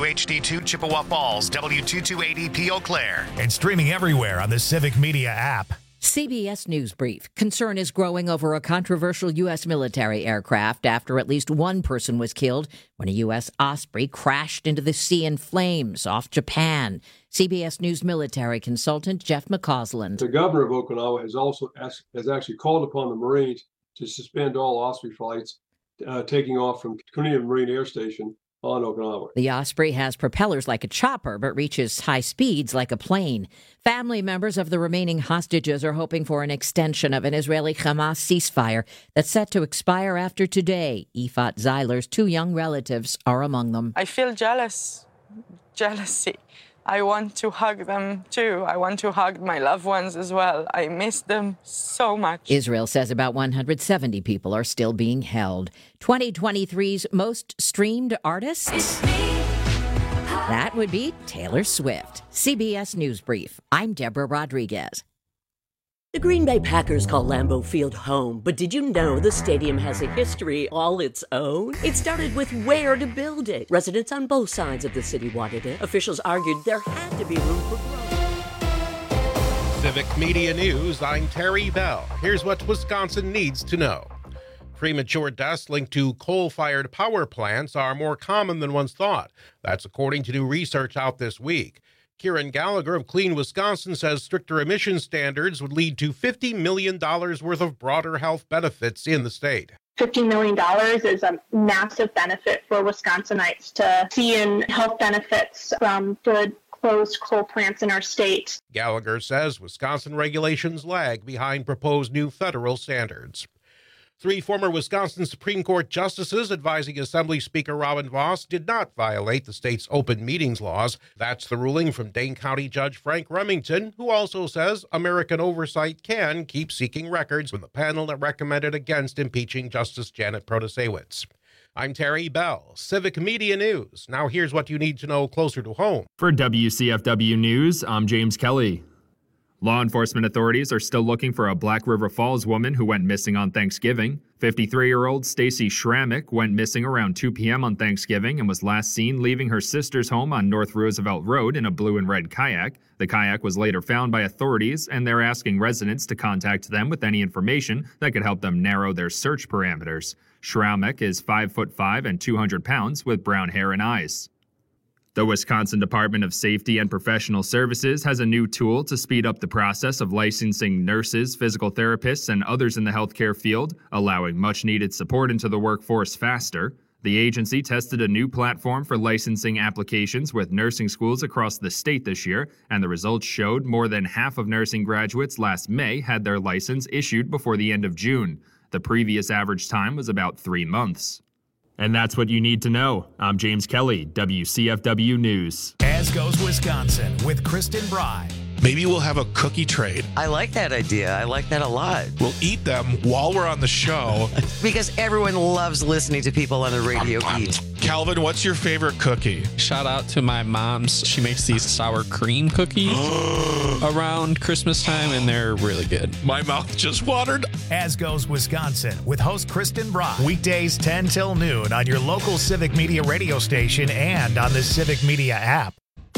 WHD2 Chippewa Falls, W228EP Eau Claire. And streaming everywhere on the Civic Media app. CBS News Brief. Concern is growing over a controversial U.S. military aircraft after at least one person was killed when a U.S. Osprey crashed into the sea in flames off Japan. CBS News military consultant Jeff McCausland. The governor of Okinawa has actually called upon the Marines to suspend all Osprey flights taking off from Kunio Marine Air Station on Okinawa. The Osprey has propellers like a chopper, but reaches high speeds like a plane. Family members of the remaining hostages are hoping for an extension of an Israeli-Hamas ceasefire that's set to expire after today. Ifat Zeiler's two young relatives are among them. I feel jealousy. I want to hug them too. I want to hug my loved ones as well. I miss them so much. Israel says about 170 people are still being held. 2023's most streamed artists? That would be Taylor Swift. CBS News Brief. I'm Deborah Rodriguez. The Green Bay Packers call Lambeau Field home, but did you know the stadium has a history all its own? It started with where to build it. Residents on both sides of the city wanted it. Officials argued there had to be room for growth. Civic Media News, I'm Terry Bell. Here's what Wisconsin needs to know. Premature deaths linked to coal-fired power plants are more common than once thought. That's according to new research out this week. Kieran Gallagher of Clean Wisconsin says stricter emission standards would lead to $50 million worth of broader health benefits in the state. $50 million is a massive benefit for Wisconsinites to see in health benefits from good closed coal plants in our state. Gallagher says Wisconsin regulations lag behind proposed new federal standards. 3 former Wisconsin Supreme Court justices advising Assembly Speaker Robin Vos did not violate the state's open meetings laws. That's the ruling from Dane County Judge Frank Remington, who also says American oversight can keep seeking records from the panel that recommended against impeaching Justice Janet Protasewicz. I'm Terry Bell, Civic Media News. Now here's what you need to know closer to home. For WCFW News, I'm James Kelly. Law enforcement authorities are still looking for a Black River Falls woman who went missing on Thanksgiving. 53-year-old Stacy Schrammick went missing around 2 p.m. on Thanksgiving and was last seen leaving her sister's home on North Roosevelt Road in a blue and red kayak. The kayak was later found by authorities, and they're asking residents to contact them with any information that could help them narrow their search parameters. Schrammick is 5'5" and 200 pounds with brown hair and eyes. The Wisconsin Department of Safety and Professional Services has a new tool to speed up the process of licensing nurses, physical therapists, and others in the healthcare field, allowing much-needed support into the workforce faster. The agency tested a new platform for licensing applications with nursing schools across the state this year, and the results showed more than half of nursing graduates last May had their license issued before the end of June. The previous average time was about 3 months. And that's what you need to know. I'm James Kelly, WCFW News. As goes Wisconsin with Kristen Bry. Maybe we'll have a cookie trade. I like that idea. I like that a lot. We'll eat them while we're on the show. Because everyone loves listening to people on the radio eat. Calvin, what's your favorite cookie? Shout out to my mom's. She makes these sour cream cookies around Christmas time, and they're really good. My mouth just watered. As goes Wisconsin with host Kristen Bry. Weekdays 10 till noon on your local Civic Media radio station and on the Civic Media app.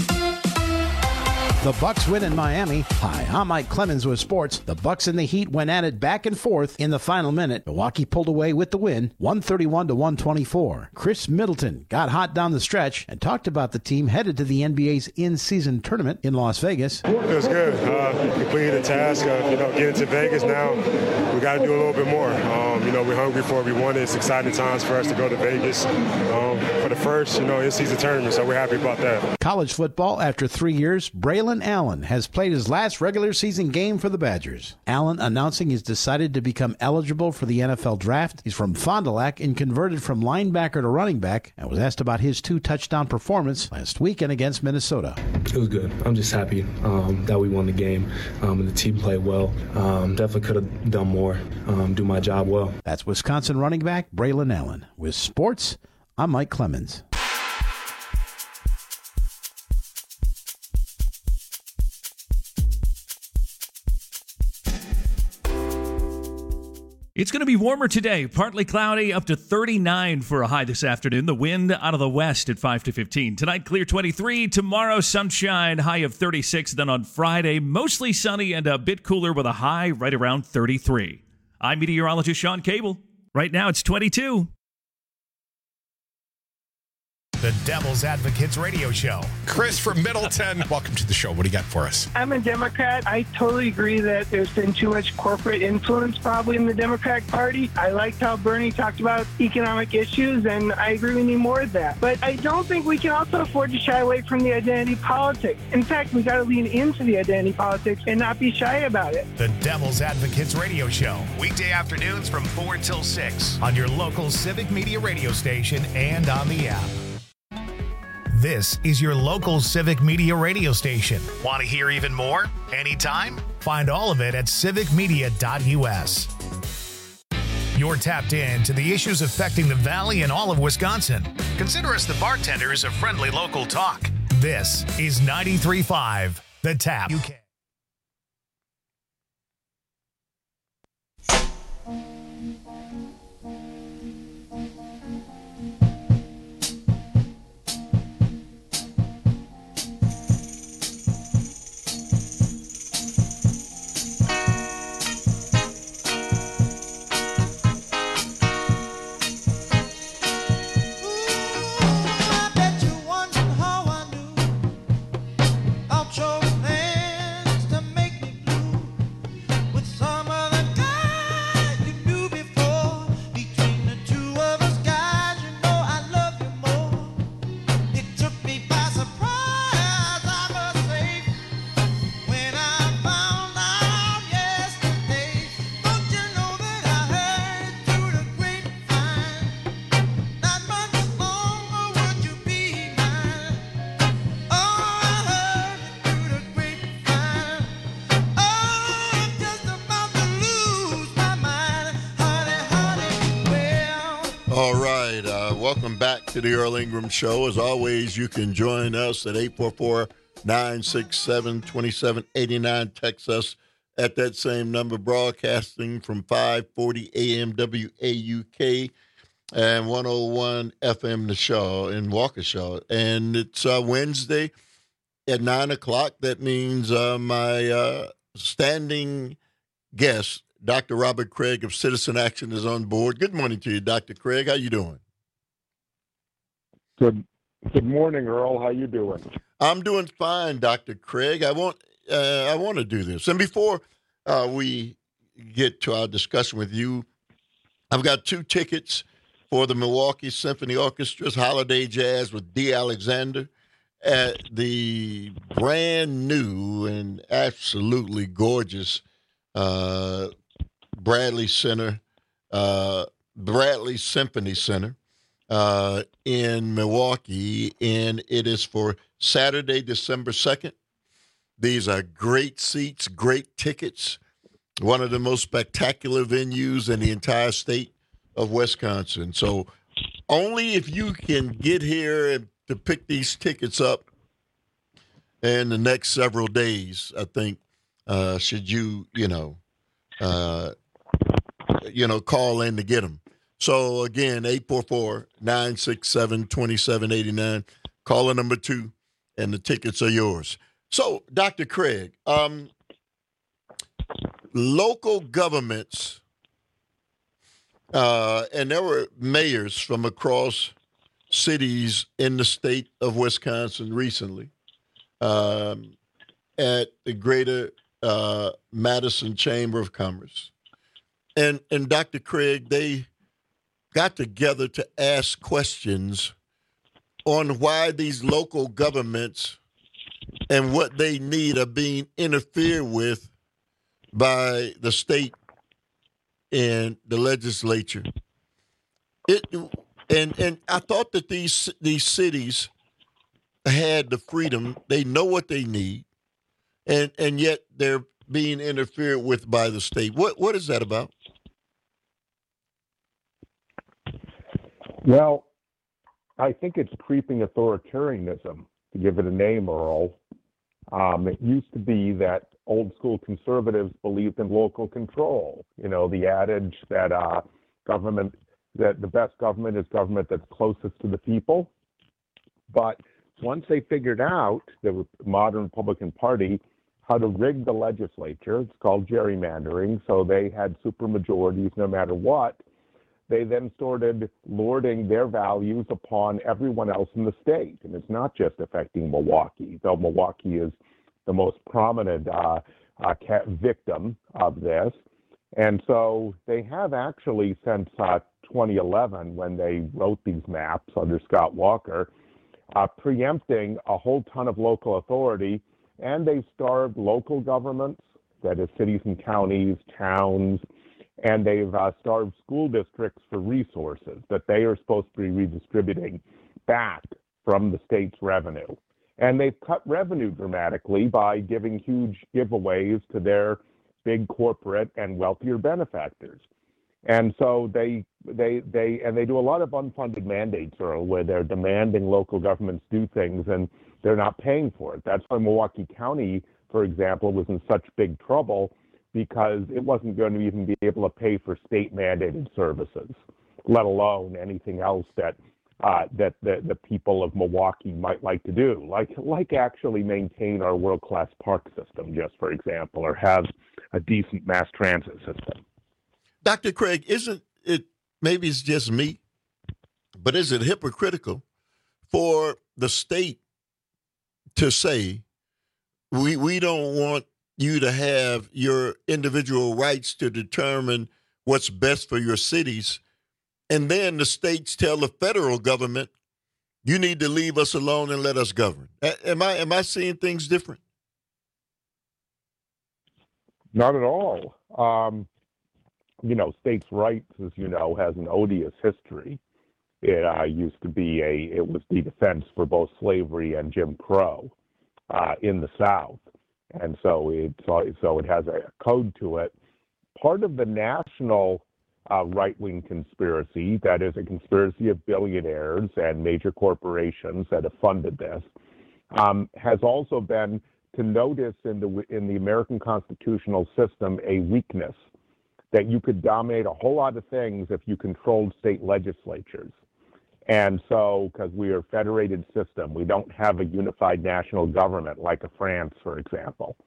The Bucks win in Miami. Hi, I'm Mike Clemens with sports. The Bucks and the Heat went at it back and forth in the final minute. Milwaukee pulled away with the win, 131-124. Chris Middleton got hot down the stretch and talked about the team headed to the NBA's in-season tournament in Las Vegas. It was good. Completed the task of getting to Vegas. Now we got to do a little bit more. We're hungry for it. We wanted. It's exciting times for us to go to Vegas for the first in-season tournament. So we're happy about that. College football after 3 years. Braylon Allen has played his last regular season game for the Badgers. Allen announcing he's decided to become eligible for the NFL draft. He's from Fond du Lac and converted from linebacker to running back, and was asked about his 2-touchdown performance last weekend against Minnesota. It was good. I'm just happy that we won the game and the team played well. Definitely could have done more, do my job well. That's Wisconsin running back Braylon Allen. With sports, I'm Mike Clemens. It's going to be warmer today, partly cloudy, up to 39 for a high this afternoon. The wind out of the west at 5 to 15. Tonight, clear 23. Tomorrow, sunshine, high of 36. Then on Friday, mostly sunny and a bit cooler with a high right around 33. I'm meteorologist Sean Cable. Right now, it's 22. The Devil's Advocates Radio Show. Chris from Middleton, welcome to the show. What do you got for us? I'm a Democrat. I totally agree that there's been too much corporate influence probably in the Democratic Party. I liked how Bernie talked about economic issues, and I agree we need more of that. But I don't think we can also afford to shy away from the identity politics. In fact, we got to lean into the identity politics and not be shy about it. The Devil's Advocates Radio Show. Weekday afternoons from 4 till 6 on your local Civic Media radio station and on the app. This is your local Civic Media radio station. Want to hear even more? Anytime? Find all of it at civicmedia.us. You're tapped in to the issues affecting the Valley and all of Wisconsin. Consider us the bartenders of friendly local talk. This is 93.5 The Tap. UK. Welcome back to the Earl Ingram Show. As always, you can join us at 844-967-2789. Text us at that same number, broadcasting from 540 AM WAUK and 101 FM The Shaw in Waukesha. And it's Wednesday at 9 o'clock. That means my standing guest, Dr. Robert Craig of Citizen Action, is on board. Good morning to you, Dr. Craig. How you doing? Good morning, Earl. How you doing? I'm doing fine, Dr. Craig. I want to do this. And before we get to our discussion with you, I've got 2 tickets for the Milwaukee Symphony Orchestra's Holiday Jazz with D. Alexander at the brand new and absolutely gorgeous Bradley Center, Bradley Symphony Center. In Milwaukee, and it is for Saturday, December 2nd. These are great seats, great tickets, one of the most spectacular venues in the entire state of Wisconsin. So only if you can get here and to pick these tickets up in the next several days, I think, should you call in to get them. So, again, 844-967-2789. Caller number 2, and the tickets are yours. So, Dr. Craig, local governments, and there were mayors from across cities in the state of Wisconsin recently at the Greater Madison Chamber of Commerce. And Dr. Craig, they got together to ask questions on why these local governments and what they need are being interfered with by the state and the legislature. And I thought that these cities had the freedom. They know what they need, and yet they're being interfered with by the state. What is that about? Well, I think it's creeping authoritarianism, to give it a name, Earl. It used to be that old school conservatives believed in local control. You know, the adage that that the best government is government that's closest to the people. But once they figured out, the modern Republican Party, how to rig the legislature, it's called gerrymandering, so they had supermajorities no matter what, they then started lording their values upon everyone else in the state. And it's not just affecting Milwaukee, though Milwaukee is the most prominent victim of this. And so they have actually, since 2011, when they wrote these maps under Scott Walker, preempting a whole ton of local authority, and they've starved local governments, that is cities and counties, towns, and they've starved school districts for resources that they are supposed to be redistributing back from the state's revenue. And they've cut revenue dramatically by giving huge giveaways to their big corporate and wealthier benefactors. And so they do a lot of unfunded mandates, Earl, where they're demanding local governments do things and they're not paying for it. That's why Milwaukee County, for example, was in such big trouble, because it wasn't going to even be able to pay for state-mandated services, let alone anything else that the people of Milwaukee might like to do, like actually maintain our world-class park system, just for example, or have a decent mass transit system. Dr. Craig, isn't it, maybe it's just me, but is it hypocritical for the state to say, we don't want you to have your individual rights to determine what's best for your cities, and then the states tell the federal government, you need to leave us alone and let us govern? Am I seeing things different? Not at all. States' rights, as you know, has an odious history. It used to be it was the defense for both slavery and Jim Crow in the South. And so it has a code to it. Part of the national right-wing conspiracy, that is a conspiracy of billionaires and major corporations that have funded this, has also been to notice in the American constitutional system a weakness, that you could dominate a whole lot of things if you controlled state legislatures. And so, because we are a federated system, we don't have a unified national government like a France, for example,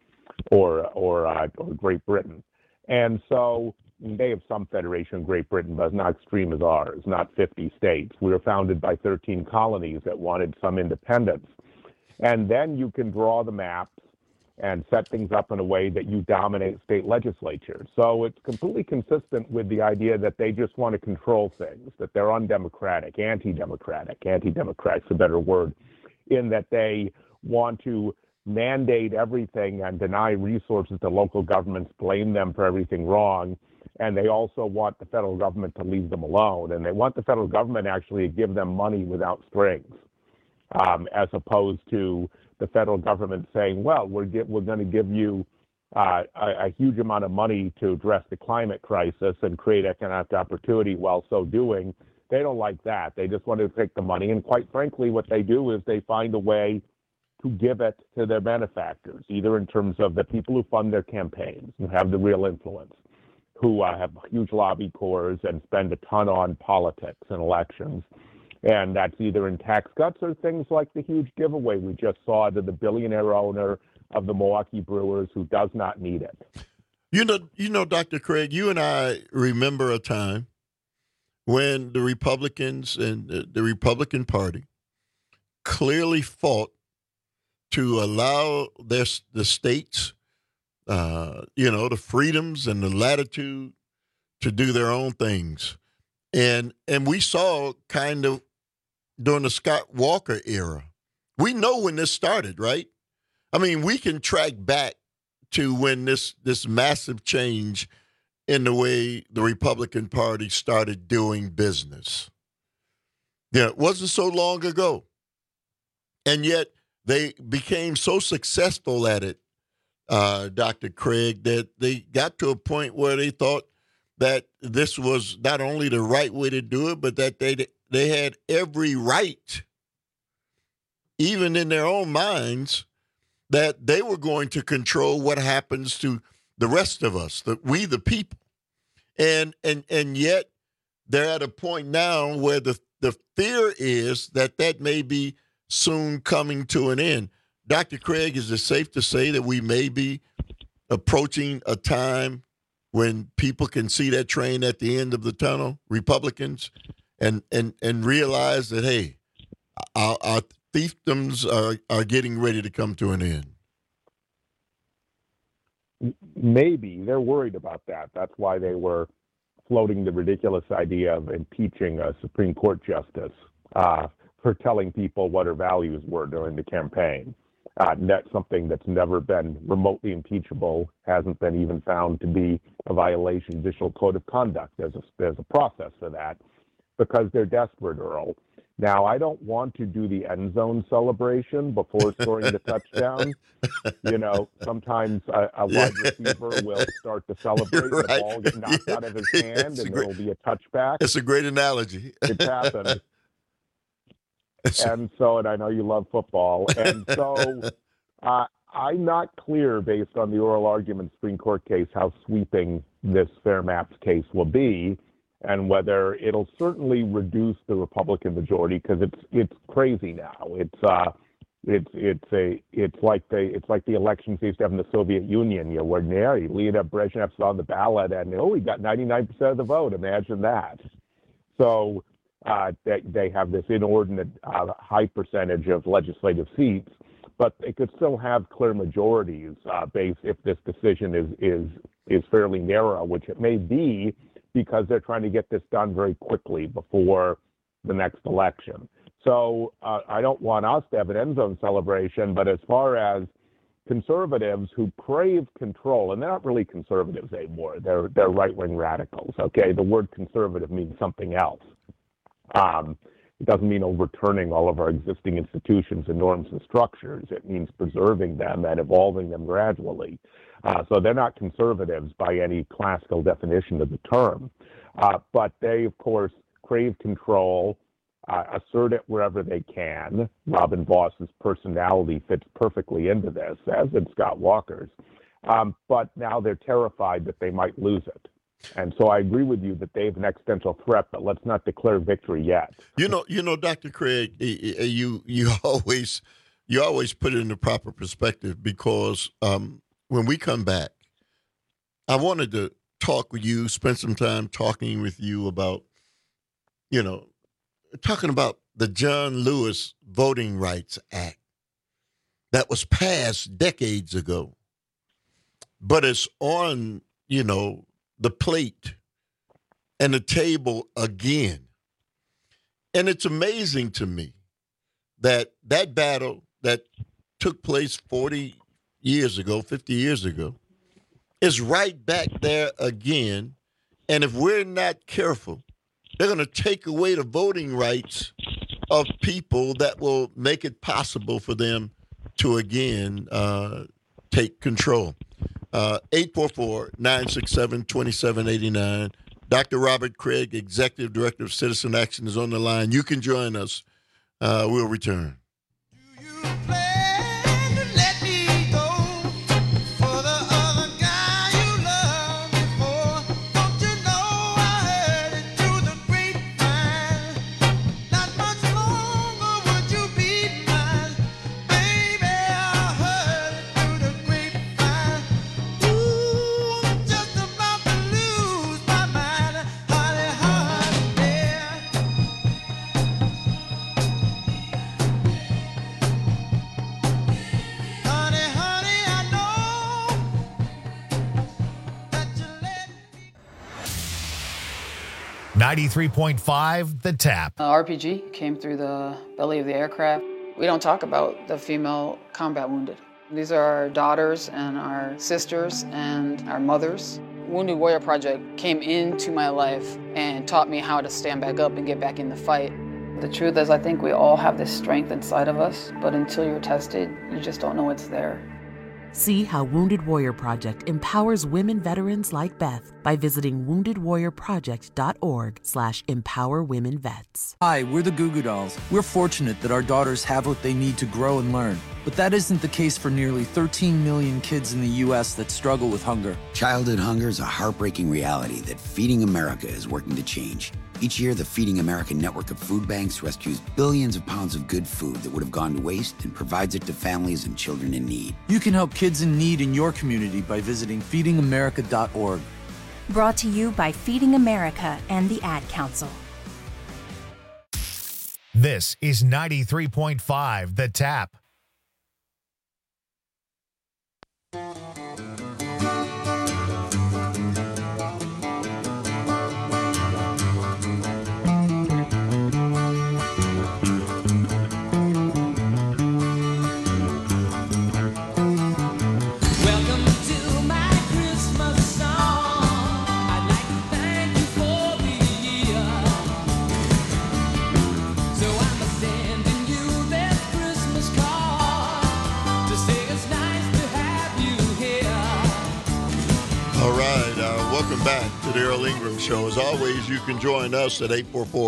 or Great Britain. And so they have some federation in Great Britain, but it's not extreme as ours, not 50 states. We were founded by 13 colonies that wanted some independence. And then you can draw the maps and set things up in a way that you dominate state legislatures. So it's completely consistent with the idea that they just want to control things, that they're undemocratic, anti-democratic. Anti-democratic's a better word, in that they want to mandate everything and deny resources to local governments, blame them for everything wrong. And they also want the federal government to leave them alone. And they want the federal government actually to give them money without strings, as opposed to the federal government saying, well, we're going to give you a huge amount of money to address the climate crisis and create economic opportunity while so doing. They don't like that. They just want to take the money. And quite frankly, what they do is they find a way to give it to their benefactors, either in terms of the people who fund their campaigns, who have the real influence, who have huge lobby corps and spend a ton on politics and elections. And that's either in tax cuts or things like the huge giveaway we just saw to the billionaire owner of the Milwaukee Brewers who does not need it. You know, Dr. Craig, you and I remember a time when the Republicans and the Republican Party clearly fought to allow the states, the freedoms and the latitude to do their own things. And we saw kind of during the Scott Walker era. We know when this started, right? I mean, we can track back to when this massive change in the way the Republican Party started doing business. Yeah, it wasn't so long ago. And yet they became so successful at it, Dr. Craig, that they got to a point where they thought that this was not only the right way to do it, but that they had every right, even in their own minds, that they were going to control what happens to the rest of us, we the people. And yet they're at a point now where the fear is that may be soon coming to an end. Dr. Craig, is it safe to say that we may be approaching a time when people can see that train at the end of the tunnel, Republicans, and realize that, hey, our fiefdoms are getting ready to come to an end? Maybe. They're worried about that. That's why they were floating the ridiculous idea of impeaching a Supreme Court justice for telling people what her values were during the campaign. That's something that's never been remotely impeachable, hasn't been even found to be a violation of judicial code of conduct. There's a process for that because they're desperate, Earl. Now, I don't want to do the end zone celebration before scoring the touchdown. You know, sometimes a wide receiver will start to celebrate, right. The ball gets knocked out of his hand, and there will be a touchback. It's a great analogy. It's happened. And I know you love football. And so I'm not clear, based on the oral argument Supreme Court case, how sweeping this Fair Maps case will be, and whether it'll certainly reduce the Republican majority, because it's crazy now. It's like the elections they used to have in the Soviet Union, where Leonid Brezhnev's on the ballot, and he got 99% of the vote. Imagine that. So they have this inordinate high percentage of legislative seats, but they could still have clear majorities based if this decision is fairly narrow, which it may be, because they're trying to get this done very quickly before the next election. So I don't want us to have an end zone celebration, but as far as conservatives who crave control, and they're not really conservatives anymore, they're right-wing radicals, okay? The word conservative means something else. It doesn't mean overturning all of our existing institutions and norms and structures. It means preserving them and evolving them gradually. So they're not conservatives by any classical definition of the term. But they, of course, crave control, assert it wherever they can. Robin Voss's personality fits perfectly into this, as did Scott Walker's. But now they're terrified that they might lose it. And so I agree with you that they have an existential threat, but let's not declare victory yet. You know, Dr. Craig, you always put it in the proper perspective, because when we come back, I wanted to talk with you, spend some time talking with you about, talking about the John Lewis Voting Rights Act that was passed decades ago, but it's on, the plate and the table again. And it's amazing to me that battle that took place 40 years ago, 50 years ago, is right back there again. And if we're not careful, they're going to take away the voting rights of people that will make it possible for them to again take control. 844-967-2789. Dr. Robert Craig, Executive Director of Citizen Action, is on the line. You can join us. We'll return. .5, The Tap. RPG came through the belly of the aircraft. We don't talk about the female combat wounded. These are our daughters and our sisters and our mothers. Wounded Warrior Project came into my life and taught me how to stand back up and get back in the fight. The truth is, I think we all have this strength inside of us, but until you're tested, you just don't know it's there. See how Wounded Warrior Project empowers women veterans like Beth by visiting woundedwarriorproject.org/empowerwomenvets. Hi, we're the Goo Goo Dolls. We're fortunate that our daughters have what they need to grow and learn. But that isn't the case for nearly 13 million kids in the U.S. that struggle with hunger. Childhood hunger is a heartbreaking reality that Feeding America is working to change. Each year, the Feeding America network of food banks rescues billions of pounds of good food that would have gone to waste and provides it to families and children in need. You can help kids in need in your community by visiting feedingamerica.org. Brought to you by Feeding America and the Ad Council. This is 93.5 The Tap. Welcome back to the Earl Ingram Show. As always, you can join us at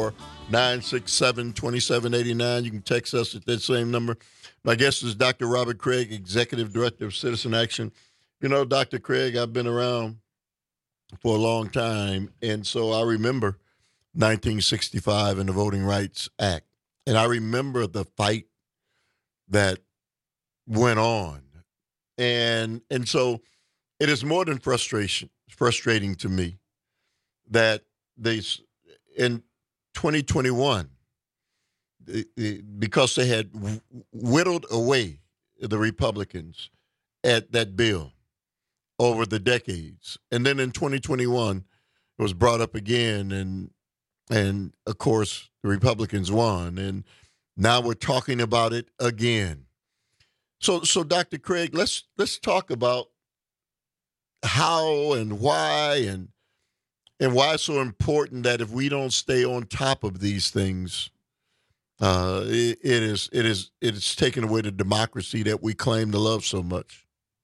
844-967-2789. You can text us at that same number. My guest is Dr. Robert Craig, Executive Director of Citizen Action. You know, Dr. Craig, I've been around for a long time, and so I remember 1965 and the Voting Rights Act. And I remember the fight that went on. And so it is more than frustrating to me that in 2021, because they had whittled away the Republicans at that bill over the decades, and then in 2021 it was brought up again, and of course the Republicans won, and now we're talking about it again. So Dr. Craig, let's talk about how and why and why it's so important that if we don't stay on top of these things, it is taking away the democracy that we claim to love so much.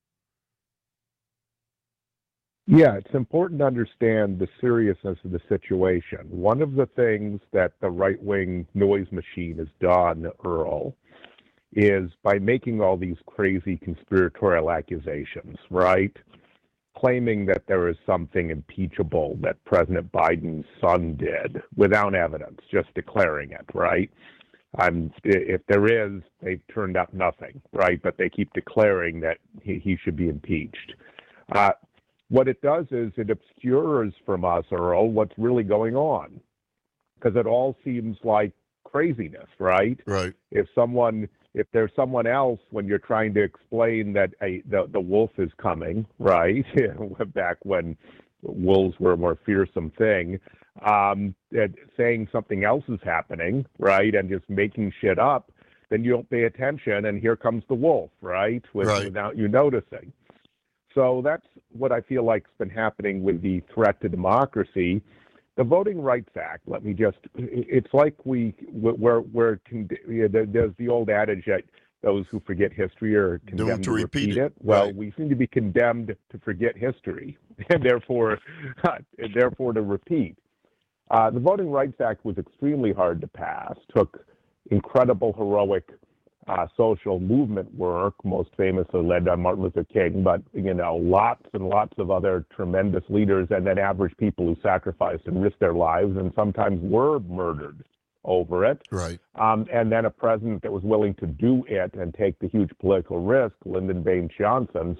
Yeah, it's important to understand the seriousness of the situation. One of the things that the right-wing noise machine has done, Earl, is by making all these crazy conspiratorial accusations, right? Claiming that there is something impeachable that President Biden's son did without evidence, just declaring it, right? If there is, they've turned up nothing, right? But they keep declaring that he should be impeached. What it does is it obscures from us, Earl, what's really going on, because it all seems like craziness, right? Right. If there's someone else, when you're trying to explain that the wolf is coming, right? Back when wolves were a more fearsome thing, saying something else is happening, right? And just making shit up, then you don't pay attention, and here comes the wolf, right? Without you noticing. So that's what I feel like's been happening with the threat to democracy. The Voting Rights Act, it's like there's the old adage that those who forget history are condemned to repeat it. Well, we seem to be condemned to forget history and therefore to repeat. The Voting Rights Act was extremely hard to pass, took incredible heroic social movement work, most famously led by Martin Luther King, but, lots and lots of other tremendous leaders and then average people who sacrificed and risked their lives and sometimes were murdered over it. Right. And then a president that was willing to do it and take the huge political risk, Lyndon Baines Johnson,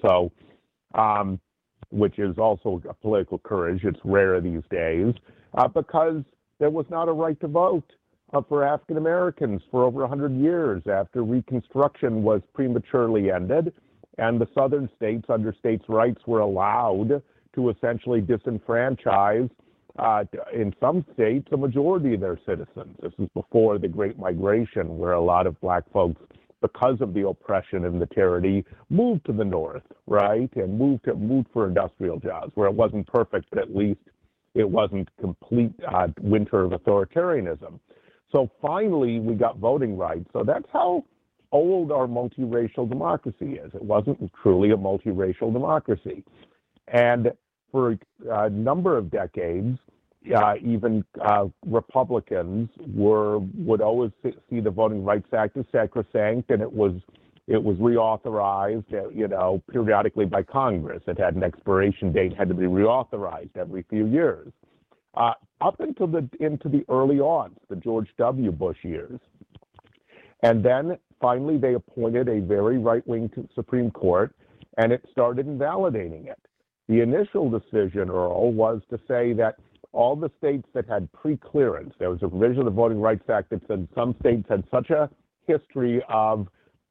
which is also a political courage. It's rare these days because there was not a right to vote for African Americans for over 100 years after Reconstruction was prematurely ended, and the southern states under states' rights were allowed to essentially disenfranchise, in some states, a majority of their citizens. This is before the Great Migration, where a lot of black folks, because of the oppression and the tyranny, moved to the north, right, and moved for industrial jobs, where it wasn't perfect, but at least it wasn't complete winter of authoritarianism. So finally, we got voting rights. So that's how old our multiracial democracy is. It wasn't truly a multiracial democracy. And for a number of decades, even Republicans would always see the Voting Rights Act as sacrosanct, and it was it was reauthorized, periodically by Congress. It had an expiration date, had to be reauthorized every few years. Up into the early aughts, the George W. Bush years. And then finally they appointed a very right-wing Supreme Court, and it started invalidating it. The initial decision, Earl, was to say that all the states that had pre-clearance, there was a provision of the Voting Rights Act that said some states had such a history of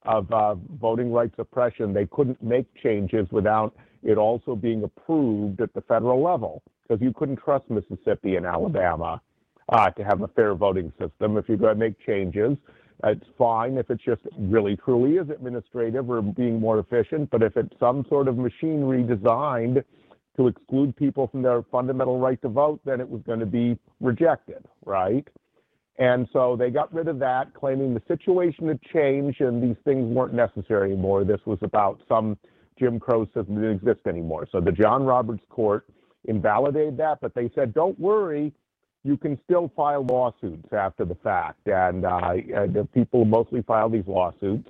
voting rights oppression, they couldn't make changes without it also being approved at the federal level, because you couldn't trust Mississippi and Alabama to have a fair voting system. If you're going to make changes, it's fine if it's just really truly is administrative or being more efficient, but if it's some sort of machinery designed to exclude people from their fundamental right to vote, then it was going to be rejected, right? And so they got rid of that, claiming the situation had changed and these things weren't necessary anymore. This was about some Jim Crow system that didn't exist anymore. So the John Roberts Court invalidated that, but they said, don't worry, you can still file lawsuits after the fact. And the people who mostly file these lawsuits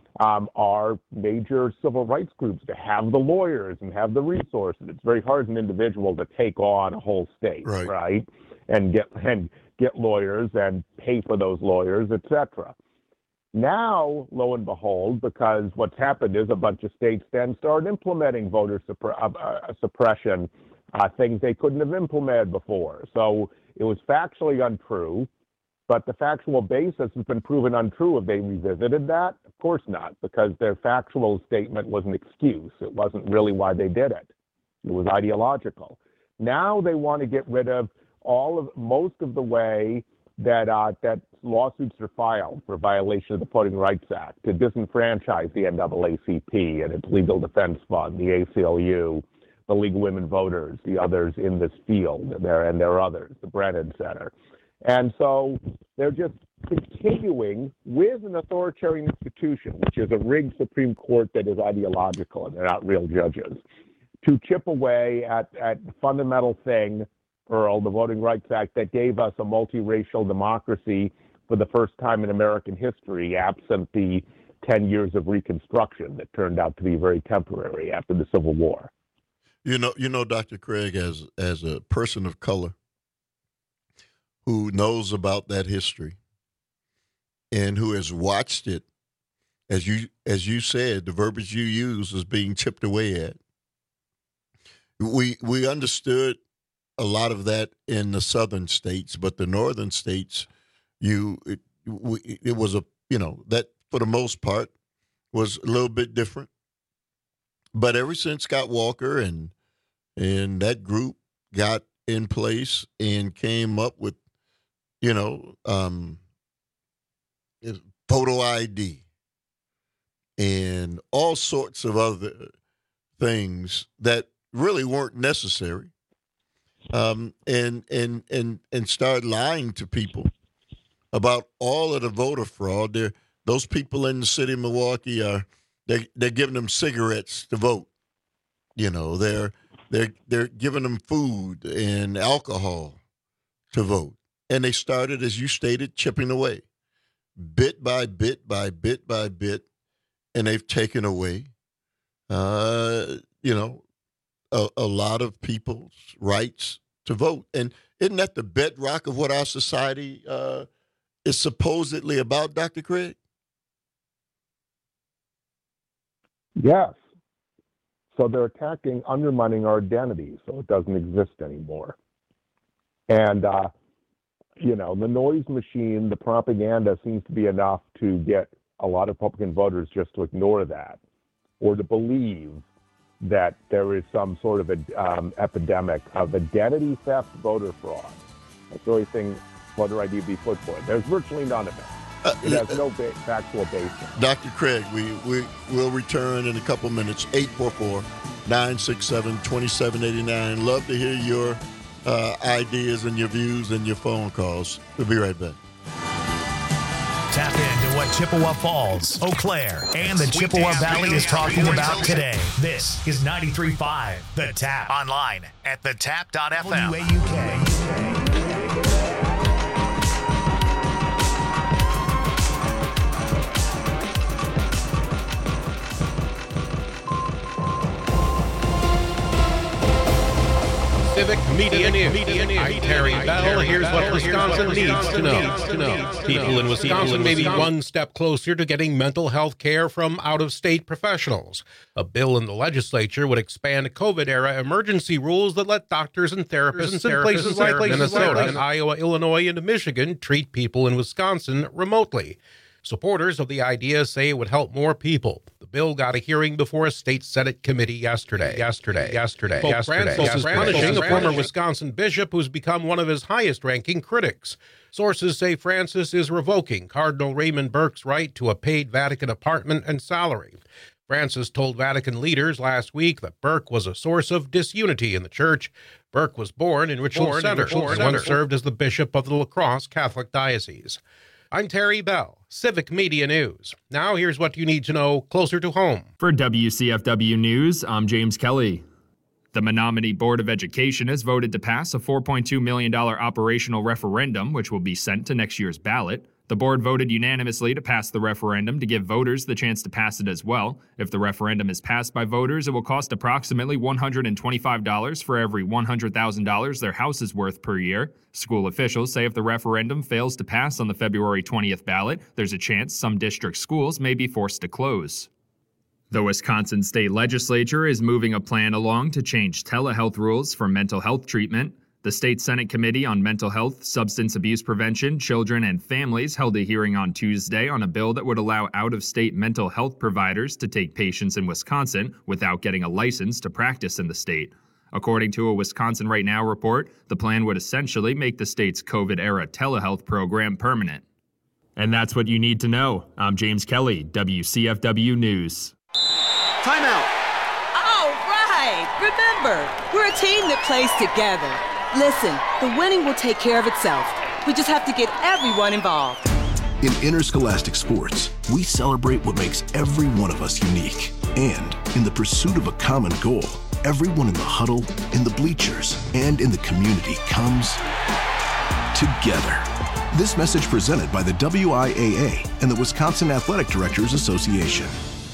are major civil rights groups to have the lawyers and have the resources. It's very hard as an individual to take on a whole state, right? And get lawyers and pay for those lawyers, etc. Now, lo and behold, because what's happened is a bunch of states then started implementing voter suppression, things they couldn't have implemented before. So it was factually untrue, but the factual basis has been proven untrue. Have they revisited that? Of course not, because their factual statement was an excuse. It wasn't really why they did it. It was ideological. Now they want to get rid of most of the way that lawsuits are filed for violation of the Voting Rights Act, to disenfranchise the NAACP and its legal defense fund, the ACLU, the League of Women Voters, the others in this field, and there are others, the Brennan Center. And so they're just continuing with an authoritarian institution, which is a rigged Supreme Court that is ideological and they're not real judges, to chip away at the fundamental thing, Earl, the Voting Rights Act, that gave us a multiracial democracy for the first time in American history, absent the 10 years of Reconstruction that turned out to be very temporary after the Civil War. You know, Dr. Craig, as a person of color who knows about that history and who has watched it, as you said, the verbiage you use is being chipped away at. We understood a lot of that in the southern states, but the northern states, it was that for the most part was a little bit different. But ever since Scott Walker and that group got in place and came up with, photo ID and all sorts of other things that really weren't necessary, and started lying to people about all of the voter fraud. Those people in the city of Milwaukee they're giving them cigarettes to vote. They're giving them food and alcohol to vote. And they started, as you stated, chipping away, bit by bit by bit by bit, and they've taken away, a lot of people's rights to vote. And isn't that the bedrock of what our society is supposedly about, Dr. Craig? Yes. So they're attacking, undermining our identity so it doesn't exist anymore. And, the noise machine, the propaganda seems to be enough to get a lot of Republican voters just to ignore that or to believe that there is some sort of epidemic of identity theft voter fraud. That's the only thing voter ID be put for. There's virtually none of it. It has no factual basis. Dr. Craig, we will return in a couple minutes. 844-967-2789. Love to hear your ideas and your views and your phone calls. We'll be right back. Tap into what Chippewa Falls, Eau Claire, and the Chippewa Valley is talking about today. This is 93.5 The Tap. Online at thetap.fm. WAUK. Civic Media News. I'm Terry Bell. Here's what Wisconsin needs to know. People in Wisconsin may be one step closer to getting mental health care from out-of-state professionals. A bill in the legislature would expand COVID-era emergency rules that let doctors and therapists in places like Minnesota, Iowa, Illinois, and Michigan treat people in Wisconsin remotely. Supporters of the idea say it would help more people. The bill got a hearing before a state Senate committee yesterday. Pope Francis is punishing a former Wisconsin bishop who's become one of his highest-ranking critics. Sources say Francis is revoking Cardinal Raymond Burke's right to a paid Vatican apartment and salary. Francis told Vatican leaders last week that Burke was a source of disunity in the church. Burke was born in Richland Center and once served as the bishop of the La Crosse Catholic Diocese. I'm Terry Bell, Civic Media News. Now here's what you need to know closer to home. For WCFW News, I'm James Kelly. The Menominee Board of Education has voted to pass a $4.2 million operational referendum, which will be sent to next year's ballot. The board voted unanimously to pass the referendum to give voters the chance to pass it as well. If the referendum is passed by voters, it will cost approximately $125 for every $100,000 their house is worth per year. School officials say if the referendum fails to pass on the February 20th ballot, there's a chance some district schools may be forced to close. The Wisconsin State Legislature is moving a plan along to change telehealth rules for mental health treatment. The State Senate Committee on Mental Health, Substance Abuse Prevention, Children, and Families held a hearing on Tuesday on a bill that would allow out-of-state mental health providers to take patients in Wisconsin without getting a license to practice in the state. According to a Wisconsin Right Now report, the plan would essentially make the state's COVID-era telehealth program permanent. And that's what you need to know. I'm James Kelly, WCFW News. Timeout. All right. Remember, we're a team that plays together. Listen, the winning will take care of itself. We just have to get everyone involved. In interscholastic sports, we celebrate what makes every one of us unique. And in the pursuit of a common goal, everyone in the huddle, in the bleachers, and in the community comes together. This message presented by the WIAA and the Wisconsin Athletic Directors Association.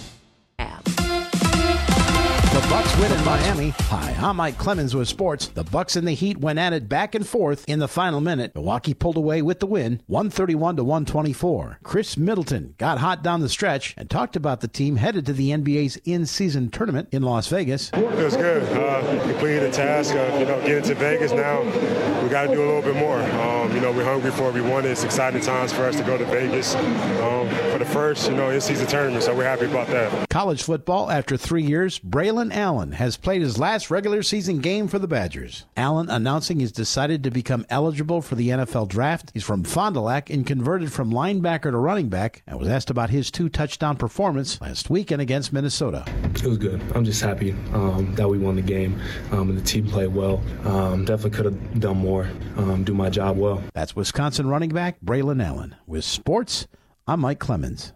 The Bucks win in Miami. Hi, I'm Mike Clemens with sports. The Bucks and the Heat went at it back and forth in the final minute. Milwaukee pulled away with the win, 131-124. Chris Middleton got hot down the stretch and talked about the team headed to the NBA's in-season tournament in Las Vegas. It was good. Completed the task of getting to Vegas now. We got to do a little bit more. We're hungry for it. We won it. It's exciting times for us to go to Vegas for the first in-season tournament, so we're happy about that. College football, after 3 years, Braylon Allen has played his last regular season game for the Badgers. Allen announcing he's decided to become eligible for the NFL draft. He's from Fond du Lac and converted from linebacker to running back, and was asked about his 2-touchdown performance last weekend against Minnesota. It was good. I'm just happy that we won the game and the team played well. Definitely could have done more, do my job well. That's Wisconsin running back Braylon Allen. With sports, I'm Mike Clemens.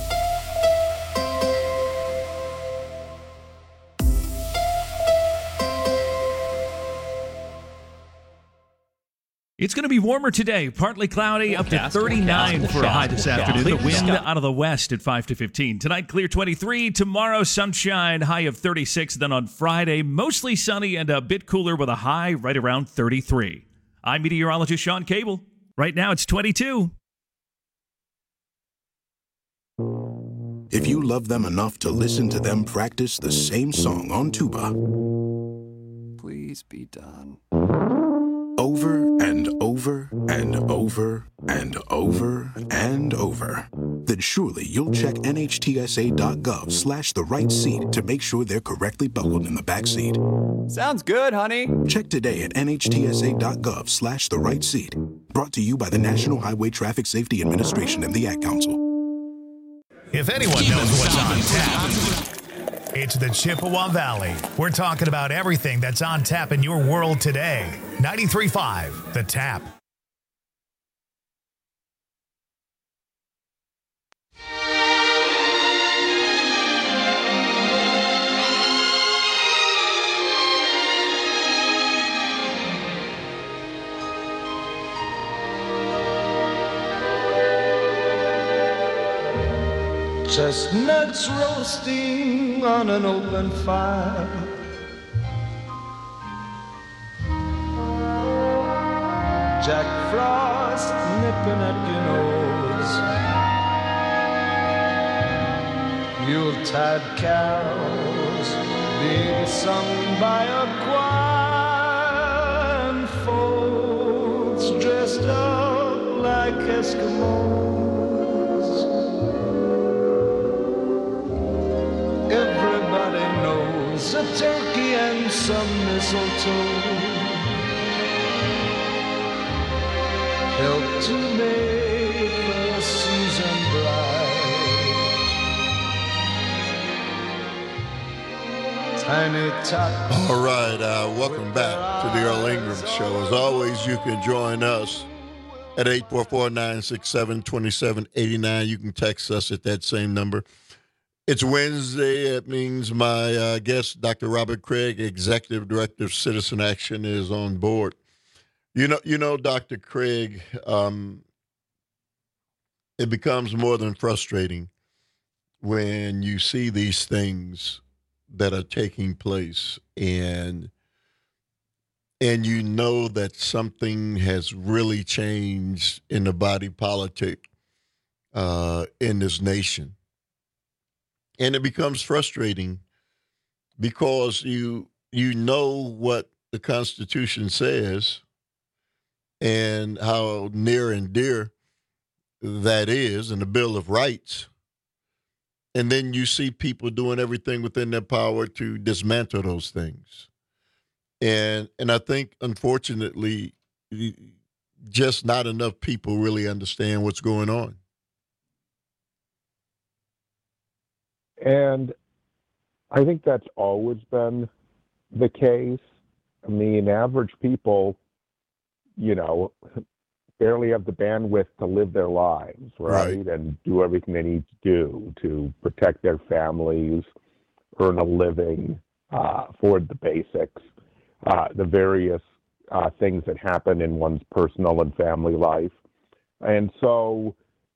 It's going to be warmer today. Partly cloudy, up to 39 for a high this afternoon. The wind out of the west at 5 to 15. Tonight, clear 23. Tomorrow, sunshine, high of 36. Then on Friday, mostly sunny and a bit cooler with a high right around 33. I'm meteorologist Sean Cable. Right now, it's 22. If you love them enough to listen to them practice the same song on tuba, please be done. Over and over and over and over and over, then surely you'll check NHTSA.gov/the right seat to make sure they're correctly buckled in the back seat. Sounds good, honey. Check today at NHTSA.gov/the right seat. Brought to you by the National Highway Traffic Safety Administration and the Ad Council. If anyone knows what's on tap, it's the Chippewa Valley. We're talking about everything that's on tap in your world today. 93.5, The Tap. Chestnuts roasting on an open fire, Jack Frost nipping at your nose. Yuletide carols being sung by a choir, and folks dressed up like Eskimos. Everybody knows a turkey and some mistletoe help to make the season bright. Tiny tot. All right, welcome back to the Earl Ingram Show. As always, you can join us at 844-967-2789. You can text us at that same number. It's Wednesday. It means my guest, Dr. Robert Craig, Executive Director of Citizen Action, is on board. You know, Dr. Craig, it becomes more than frustrating when you see these things that are taking place and you know that something has really changed in the body politic in this nation. And it becomes frustrating because you know what the Constitution says and how near and dear that is in the Bill of Rights. And then you see people doing everything within their power to dismantle those things. And I think, unfortunately, just not enough people really understand what's going on. And I think that's always been the case. I mean, average people, you know, barely have the bandwidth to live their lives, right? And do everything they need to do to protect their families, earn a living, afford the basics, the various things that happen in one's personal and family life. And so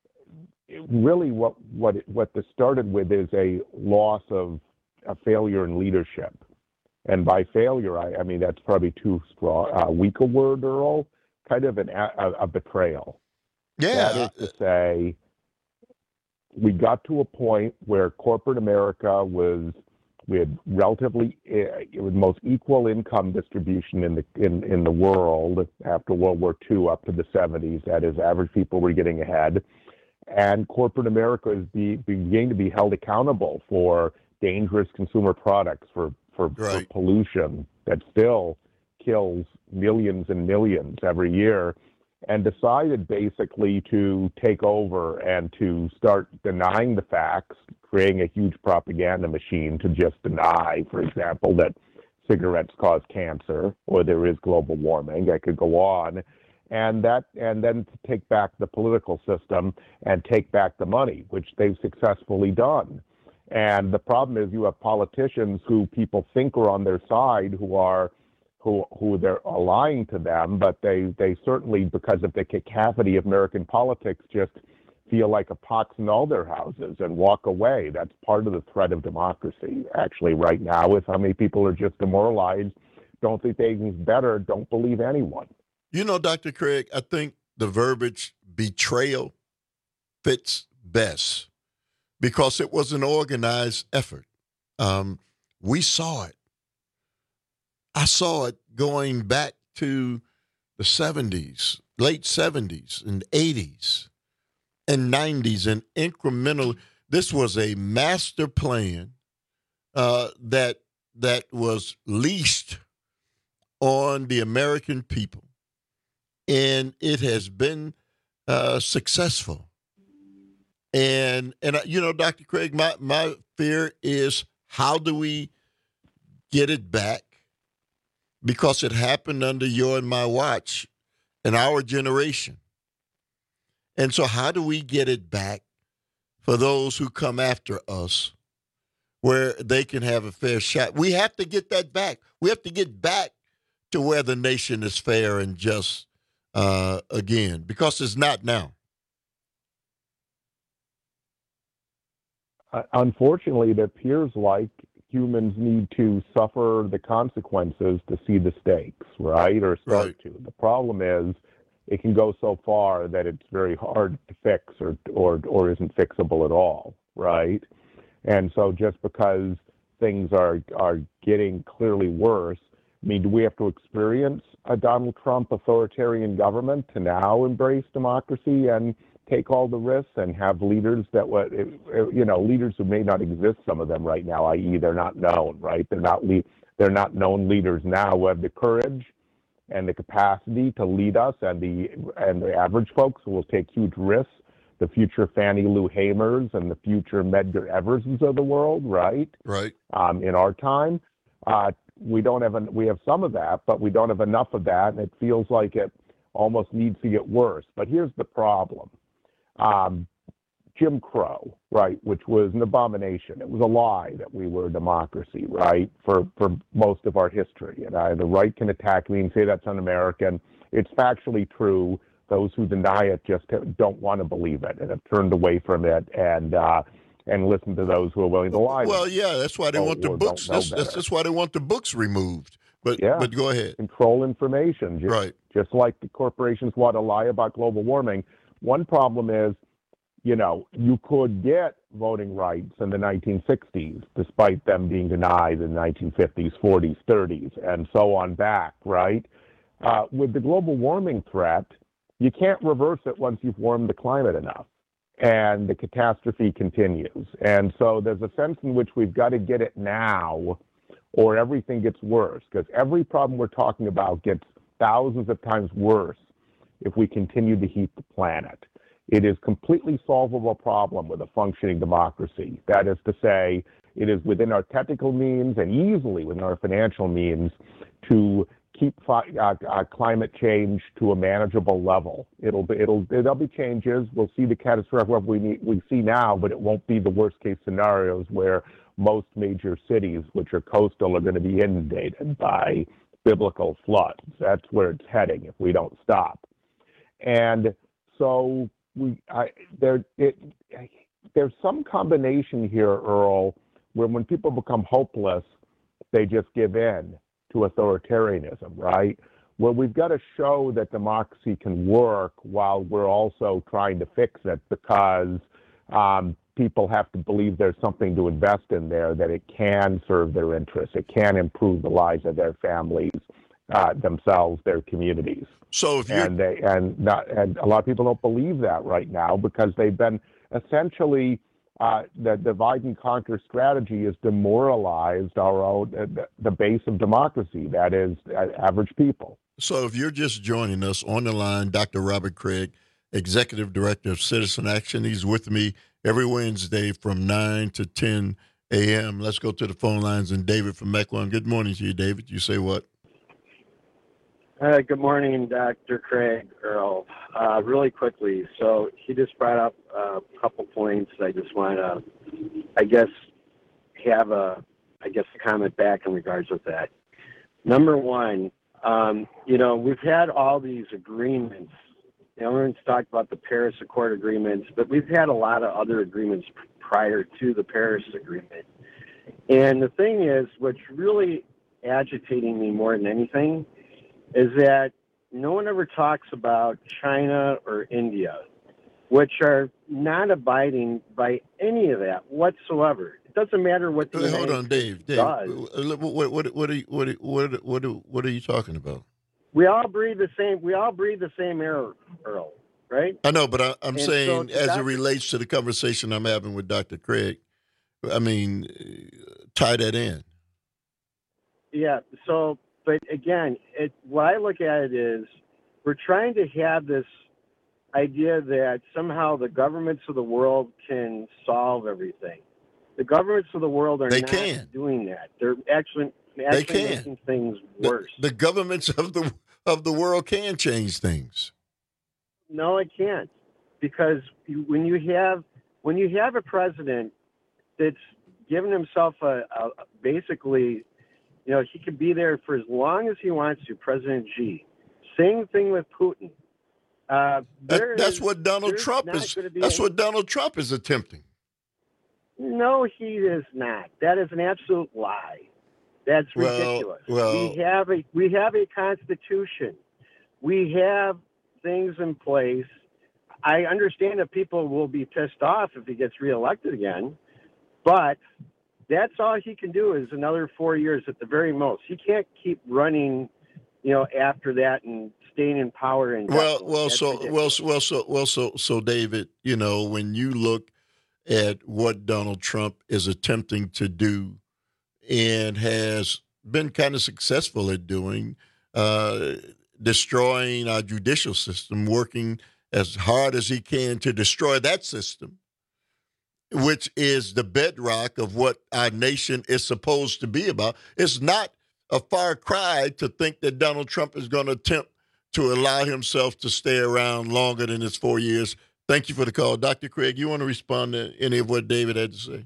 really what this started with is a loss of a failure in leadership. And by failure, I mean, that's probably too strong, weak a word, Earl, kind of a betrayal. Yeah. That is to say, we got to a point where corporate America we had relatively, it was most equal income distribution in the world after World War II up to the 70s. That is, average people were getting ahead. And corporate America is beginning to be held accountable for dangerous consumer products, for pollution that still kills millions and millions every year, and decided basically to take over and to start denying the facts, creating a huge propaganda machine to just deny, for example, that cigarettes cause cancer or there is global warming. I could go on. And then to take back the political system and take back the money, which they've successfully done. And the problem is you have politicians who people think are on their side who they're lying to them, but they certainly, because of the cacophony of American politics, just feel like a pox in all their houses and walk away. That's part of the threat of democracy, actually, right now, is how many people are just demoralized, don't think anything's better, don't believe anyone. You know, Dr. Craig, I think the verbiage betrayal fits best because it was an organized effort. We saw it. I saw it going back to the 70s, late 70s and 80s and 90s, and incremental. This was a master plan that was leashed on the American people. And it has been successful. And you know, Dr. Craig, my fear is, how do we get it back? Because it happened under your and my watch and our generation. And so how do we get it back for those who come after us where they can have a fair shot? We have to get that back. We have to get back to where the nation is fair and just again, because it's not now. Unfortunately, it appears like humans need to suffer the consequences to see the stakes, right? Or start to. The problem is it can go so far that it's very hard to fix or isn't fixable at all, right? And so just because things are getting clearly worse, I mean, do we have to experience a Donald Trump authoritarian government to now embrace democracy and take all the risks and have leaders that leaders who may not exist, some of them right now, i.e. they're not known, right? They're not known leaders now who have the courage and the capacity to lead us, and the average folks who will take huge risks, the future Fannie Lou Hamers and the future Medgar Everses of the world, right? Right. In our time, we have some of that, but we don't have enough of that, and it feels like it almost needs to get worse. But here's the problem. Jim Crow, right, which was an abomination. It was a lie that we were a democracy, right, for most of our history. And the right can attack me and say that's un-American. It's factually true. Those who deny it just don't want to believe it and have turned away from it and listen to those who are willing to lie. Well, yeah, that's why they want the books. That's why they want the books removed. But go ahead. Control information, just like the corporations want to lie about global warming. One problem is, you could get voting rights in the 1960s, despite them being denied in the 1950s, 40s, 30s, and so on back, right? With the global warming threat, you can't reverse it once you've warmed the climate enough, and the catastrophe continues. And so there's a sense in which we've got to get it now, or everything gets worse, because every problem we're talking about gets thousands of times worse if we continue to heat the planet. It is completely solvable problem with a functioning democracy. That is to say, it is within our technical means and easily within our financial means to keep climate change to a manageable level. There'll be changes. We'll see the catastrophic level we see now, but it won't be the worst case scenarios where most major cities, which are coastal, are going to be inundated by biblical floods. That's where it's heading if we don't stop. And so there's some combination here, Earl, where when people become hopeless, they just give in to authoritarianism, right? Well, we've got to show that democracy can work while we're also trying to fix it, because people have to believe there's something to invest in there, that it can serve their interests, it can improve the lives of their families, themselves, their communities. So if and a lot of people don't believe that right now, because they've been essentially the divide and conquer strategy has demoralized our own the base of democracy, that is average people. So if you're just joining us on the line, Dr. Robert Craig, Executive Director of Citizen Action. He's with me every Wednesday from 9 to 10 a.m. Let's go to the phone lines. And David from Mequon. Good morning to you, David. You say what? Good morning, Dr. Craig, Earl. Really quickly, so he just brought up a couple points. I just want to, have a comment back in regards with that. Number one, we've had all these agreements. Everyone's talked about the Paris Accord agreements, but we've had a lot of other agreements prior to the Paris Agreement. And the thing is, what's really agitating me more than anything is that no one ever talks about China or India, which are not abiding by any of that whatsoever. It doesn't matter what the Hold on, Dave. does. What are you talking about? We all breathe the same. We all breathe the same air, Earl. Right? I know, but I'm saying, so as it relates to the conversation I'm having with Dr. Craig, I mean, tie that in. Yeah. So. But again, what I look at it is we're trying to have this idea that somehow the governments of the world can solve everything. The governments of the world are not doing that. They're actually making things worse. The governments of the world can change things. No, it can't, because when you have a president that's given himself basically. He could be there for as long as he wants to, President Xi. Same thing with Putin. That's what Donald Trump is. That's what Donald Trump is attempting. No, he is not. That is an absolute lie. That's ridiculous. Well, we have a constitution. We have things in place. I understand that people will be pissed off if he gets reelected again, but that's all he can do is another 4 years at the very most. He can't keep running, after that and staying in power. And so David, when you look at what Donald Trump is attempting to do and has been kind of successful at doing, destroying our judicial system, working as hard as he can to destroy that system, which is the bedrock of what our nation is supposed to be about. It's not a far cry to think that Donald Trump is going to attempt to allow himself to stay around longer than his 4 years. Thank you for the call. Dr. Craig, you want to respond to any of what David had to say?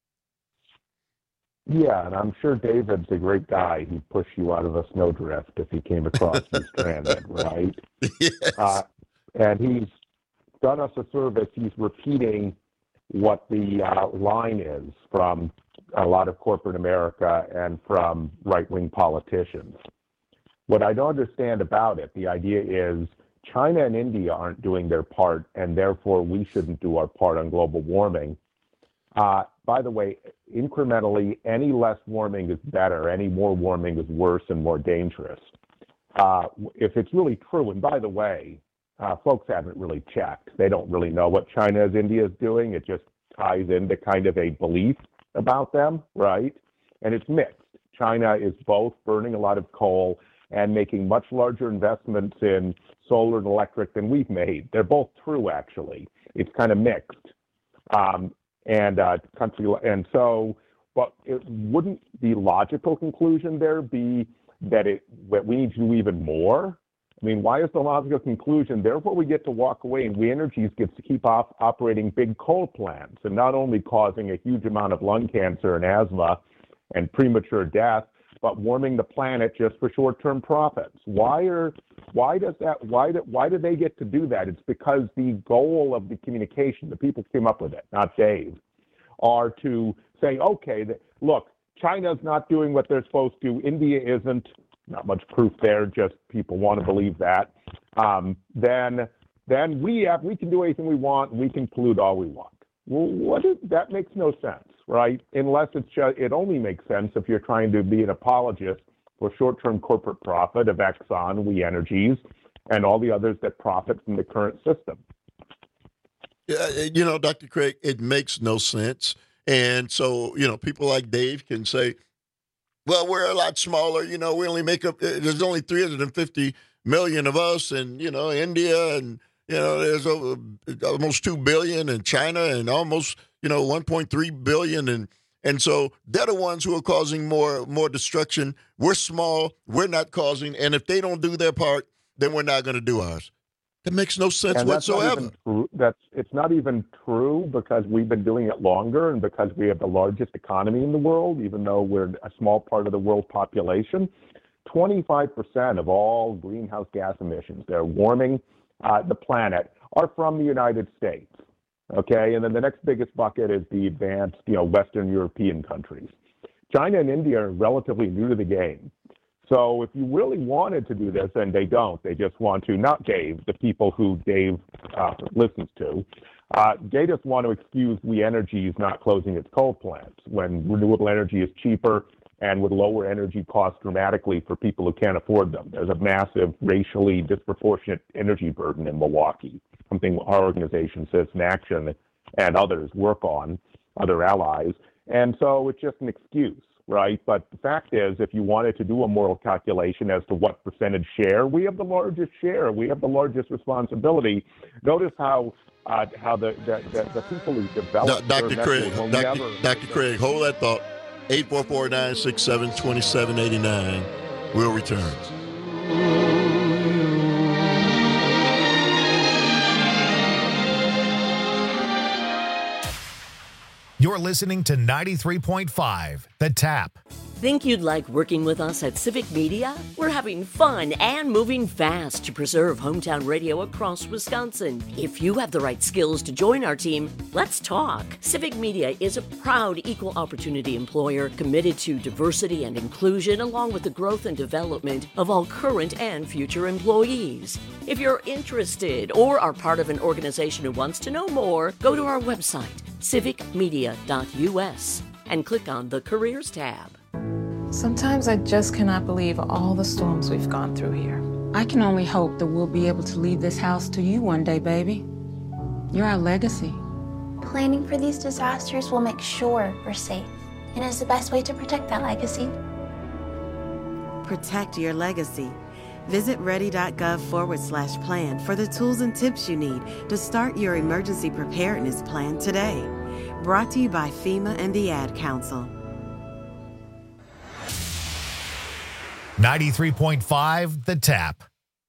Yeah, and I'm sure David's a great guy. He'd push you out of a snowdrift if he came across you stranded, right? Yes. And he's done us a service. He's repeating what the line is from a lot of corporate America and from right-wing politicians. What I don't understand about it, the idea is China and India aren't doing their part, and therefore we shouldn't do our part on global warming. By the way, incrementally, any less warming is better. Any more warming is worse and more dangerous. If it's really true, and by the way, folks haven't really checked. They don't really know what China and India is doing. It just ties into kind of a belief about them, right? And it's mixed. China is both burning a lot of coal and making much larger investments in solar and electric than we've made. They're both true, actually. It's kind of mixed. But it wouldn't the logical conclusion there be that we need to do even more? I mean, why is the logical conclusion, therefore we get to walk away and We Energies gets to keep operating big coal plants and not only causing a huge amount of lung cancer and asthma and premature death, but warming the planet just for short-term profits? Why do they get to do that? It's because the goal of the communication, the people came up with it, not Dave, are to say, okay, look, China's not doing what they're supposed to, India isn't, not much proof there, just people want to believe that. Then we can do anything we want, we can pollute all we want. Well, that makes no sense, right? Unless it only makes sense if you're trying to be an apologist for short-term corporate profit of Exxon, We Energies, and all the others that profit from the current system. Dr. Craig, it makes no sense. And so, people like Dave can say, well, we're a lot smaller. We only make up, there's only 350 million of us, and, India, and, there's almost 2 billion in China and almost, 1.3 billion. And so they're the ones who are causing more destruction. We're small. We're not causing. And if they don't do their part, then we're not going to do ours. That makes no sense whatsoever. It's not even true because we've been doing it longer and because we have the largest economy in the world, even though we're a small part of the world population. 25% of all greenhouse gas emissions that are warming the planet are from the United States. Okay, and then the next biggest bucket is the advanced, Western European countries. China and India are relatively new to the game. So if you really wanted to do this, and they don't, they just want to, not Dave, the people who Dave listens to, they just want to excuse We Energies not closing its coal plants when renewable energy is cheaper and would lower energy costs dramatically for people who can't afford them. There's a massive racially disproportionate energy burden in Milwaukee, something our organization, Citizen Action, and others work on, other allies. And so it's just an excuse. Right. But the fact is, if you wanted to do a moral calculation as to what percentage share, we have the largest share. We have the largest responsibility. Notice how the people who develop Dr. Craig, Dr. Craig, hold that thought. 844-967-2789. We'll return. You're listening to 93.5, The Tap. Think you'd like working with us at Civic Media? We're having fun and moving fast to preserve hometown radio across Wisconsin. If you have the right skills to join our team, let's talk. Civic Media is a proud equal opportunity employer committed to diversity and inclusion along with the growth and development of all current and future employees. If you're interested or are part of an organization who wants to know more, go to our website, civicmedia.us, and click on the Careers tab. Sometimes I just cannot believe all the storms we've gone through here. I can only hope that we'll be able to leave this house to you one day, baby. You're our legacy. Planning for these disasters will make sure we're safe, and is the best way to protect that legacy. Protect your legacy. Visit ready.gov/plan for the tools and tips you need to start your emergency preparedness plan today. Brought to you by FEMA and the Ad Council. 93.5 The Tap.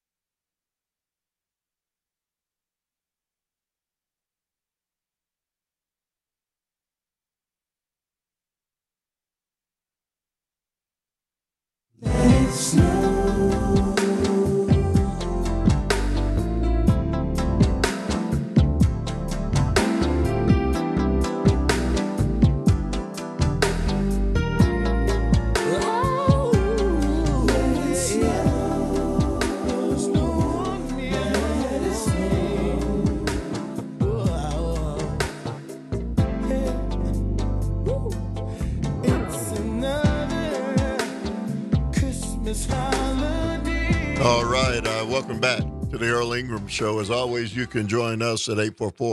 All right, welcome back to the Earl Ingram Show. As always, you can join us at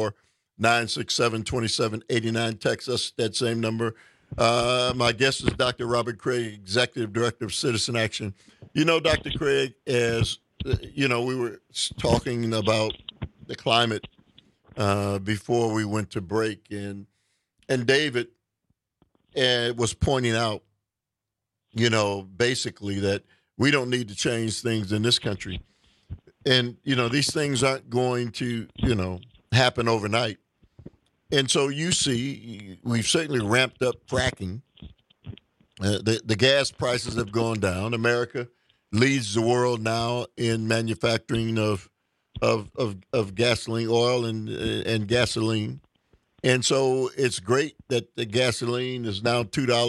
844-967-2789. Text us that same number. My guest is Dr. Robert Craig, Executive Director of Citizen Action. You know, Dr. Craig, as we were talking about the climate before we went to break, and David was pointing out, basically that we don't need to change things in this country. And, these things aren't going to, happen overnight. And so you see, we've certainly ramped up fracking. The gas prices have gone down. America leads the world now in manufacturing of gasoline, oil and gasoline. And so it's great that the gasoline is now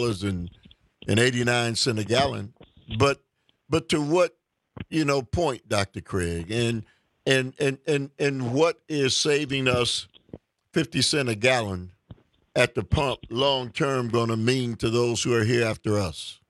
$2.89 a gallon. But to what, point, Dr. Craig, and what is saving us 50 cents a gallon at the pump long term going to mean to those who are here after us?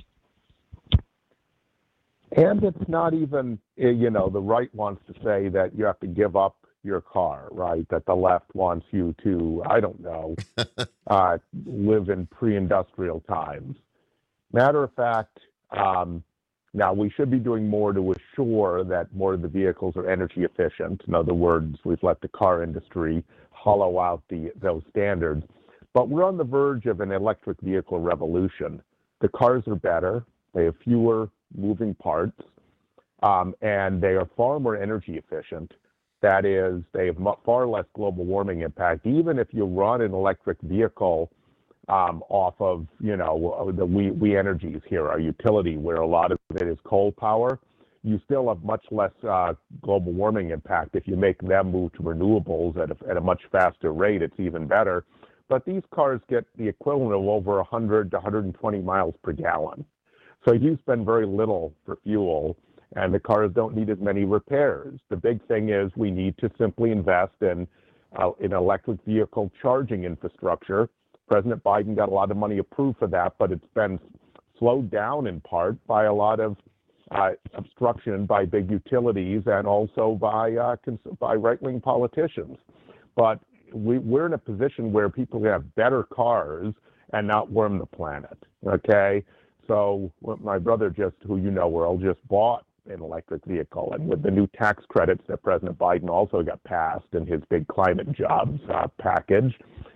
And it's not even, the right wants to say that you have to give up your car, right? That the left wants you to, I don't know, live in pre-industrial times. Matter of fact, now we should be doing more to assure that more of the vehicles are energy efficient. In other words, we've let the car industry hollow out those standards. But we're on the verge of an electric vehicle revolution. The cars are better. They have fewer moving parts, and they are far more energy efficient. That is, they have far less global warming impact. Even if you run an electric vehicle off of, the we energies here, our utility, where a lot of it is coal power, you still have much less global warming impact. If you make them move to renewables at a much faster rate, it's even better. But these cars get the equivalent of over 100 to 120 miles per gallon. So you spend very little for fuel, and the cars don't need as many repairs. The big thing is we need to simply invest in electric vehicle charging infrastructure. President Biden got a lot of money approved for that, but it's been slowed down in part by a lot of obstruction by big utilities and also by right-wing politicians. But we're in a position where people can have better cars and not warm the planet, okay? So my brother who Earl, just bought an electric vehicle. And with the new tax credits that President Biden also got passed in his big climate jobs package,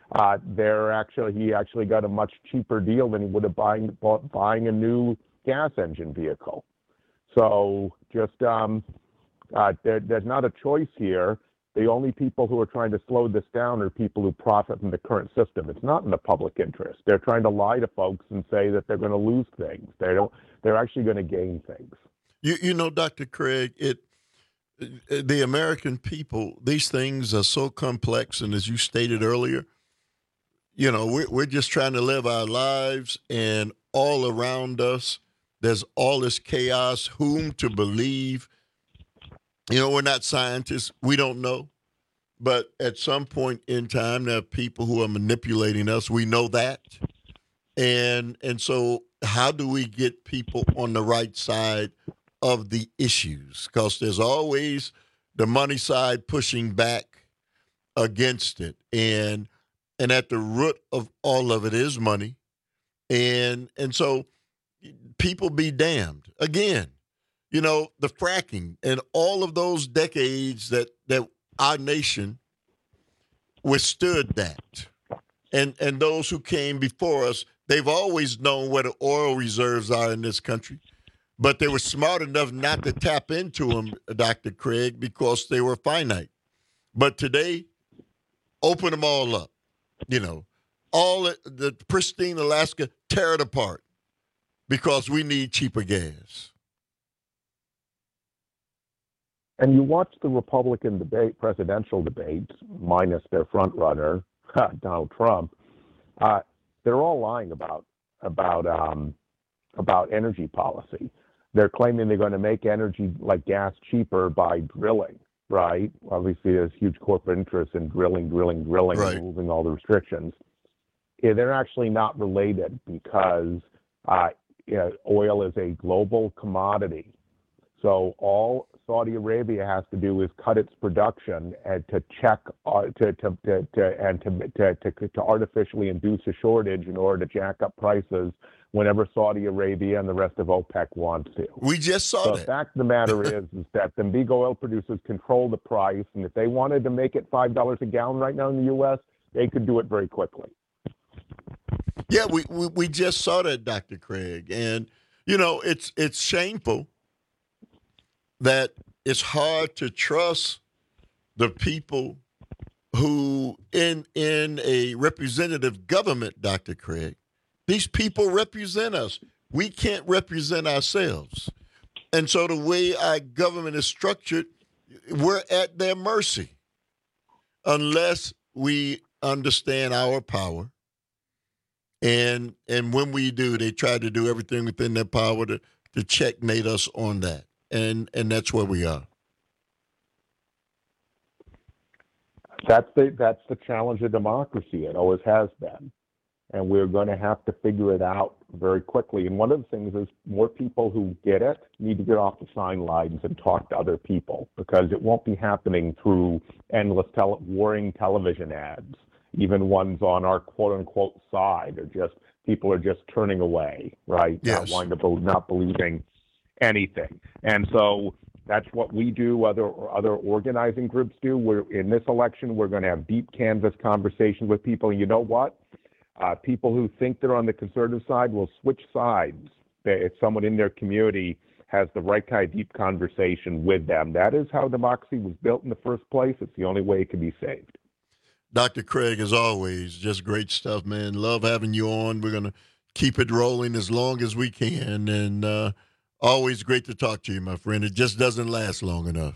he actually got a much cheaper deal than he would have buying a new gas engine vehicle. So just there's not a choice here. The only people who are trying to slow this down are people who profit from the current system. It's not in the public interest. They're trying to lie to folks and say that they're going to lose things. They're actually going to gain things. You know, Dr. Craig, the American people, these things are so complex, and as you stated earlier, you know, we're just trying to live our lives, and all around us, there's all this chaos, whom to believe. You know, we're not scientists. We don't know. But at some point in time, there are people who are manipulating us. We know that. And so how do we get people on the right side of the issues? Because there's always the money side pushing back against it. And at the root of all of it is money. And so people be damned. Again, you know, the fracking and all of those decades that our nation withstood that. And those who came before us, they've always known where the oil reserves are in this country. But they were smart enough not to tap into them, Dr. Craig, because they were finite. But today, open them all up. You know, all the pristine Alaska, tear it apart because we need cheaper gas. And you watch the Republican presidential debates, minus their front runner, Donald Trump. They're all lying about energy policy. They're claiming they're going to make energy like gas cheaper by drilling, right? Obviously, there's huge corporate interest in drilling, right, and removing all the restrictions. Yeah, they're actually not related because oil is a global commodity. So all Saudi Arabia has to do is cut its production and to artificially induce a shortage in order to jack up prices whenever Saudi Arabia and the rest of OPEC wants to. We just saw that. The fact of the matter is that the big oil producers control the price, and if they wanted to make it $5 a gallon right now in the U.S., they could do it very quickly. Yeah, we just saw that, Dr. Craig, and you know it's shameful that it's hard to trust the people who in a representative government, Dr. Craig. These people represent us. We can't represent ourselves. And so the way our government is structured, we're at their mercy unless we understand our power. And when we do, they try to do everything within their power to checkmate us on that. And that's where we are. That's the challenge of democracy. It always has been. And we're going to have to figure it out very quickly. And one of the things is more people who get it need to get off the sidelines and talk to other people, because it won't be happening through endless warring television ads. Even ones on our quote-unquote side people are just turning away, right? Yes. Not believing anything. And so that's what we do, other organizing groups do. In this election, we're going to have deep canvas conversations with people. And you know what? People who think they're on the conservative side will switch sides if someone in their community has the right kind of deep conversation with them. That is how democracy was built in the first place. It's the only way it can be saved. Dr. Craig, as always, just great stuff, man. Love having you on. We're going to keep it rolling as long as we can. And always great to talk to you, my friend. It just doesn't last long enough.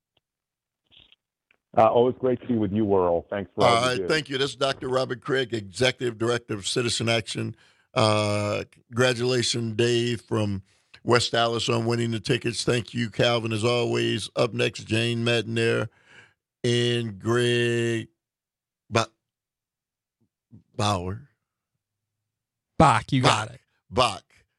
Always great to be with you, Earl. Thanks for all you do. Thank you. This is Dr. Robert Craig, Executive Director of Citizen Action. Congratulations, Dave, from West Dallas on winning the tickets. Thank you, Calvin, as always. Up next, Jane Madnair and Greg Bauer. Bach, you got it. Bach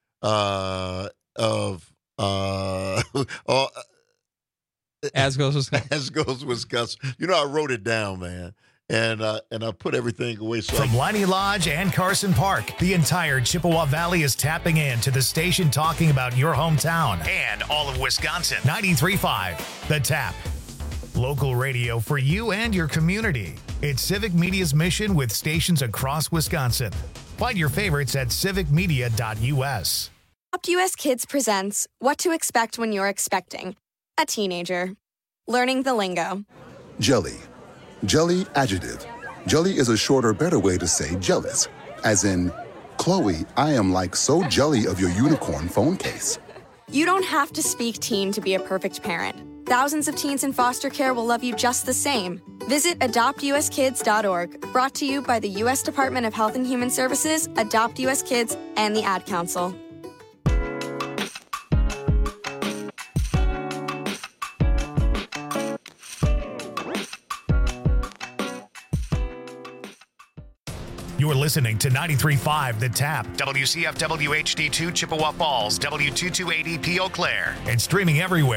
As goes Wisconsin. As goes Wisconsin. You know, I wrote it down, man. And I put everything away. From Leinie Lodge and Carson Park, the entire Chippewa Valley is tapping in to the station talking about your hometown and all of Wisconsin. 93.5, The Tap. Local radio for you and your community. It's Civic Media's mission with stations across Wisconsin. Find your favorites at civicmedia.us. OptUS Kids presents What to Expect When You're Expecting. A Teenager. Learning the lingo. Jelly. Jelly adjective. Jelly is a shorter, better way to say jealous. As in, Chloe, I am like so jelly of your unicorn phone case. You don't have to speak teen to be a perfect parent. Thousands of teens in foster care will love you just the same. Visit adoptuskids.org, brought to you by the U.S. Department of Health and Human Services, Adopt U.S. Kids, and the Ad Council. You're listening to 93.5 The Tap, WCFW HD2 Chippewa Falls, W228EP Eau Claire, and streaming everywhere